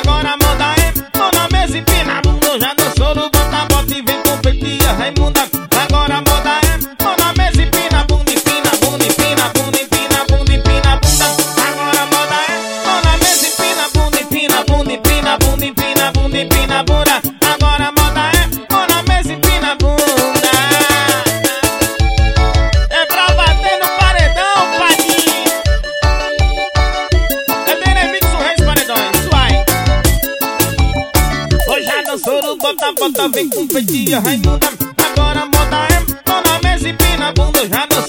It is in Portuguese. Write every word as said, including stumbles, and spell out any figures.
Agora a moda é mão na mesa e empina a bunda. Já dançou no bota, bota e vem competir a Raimunda. Agora a moda é mão na mesa e empina a bunda, empina a bunda, empina a bunda, empina a bunda, empina a bunda. Agora a moda é mão na mesa e empina a bunda, empina a bunda, empina a bunda, empina a bunda, empina a bunda. Agora a moda é mão na mesa e empina a bunda. É pra bater no paredão, padinho. É Benefício Reis Paredões, vai. Hoje já dançou no bota, bota, vem com feitiço Raimunda. Agora a moda é mão na mesa e empina a bunda. Já dançou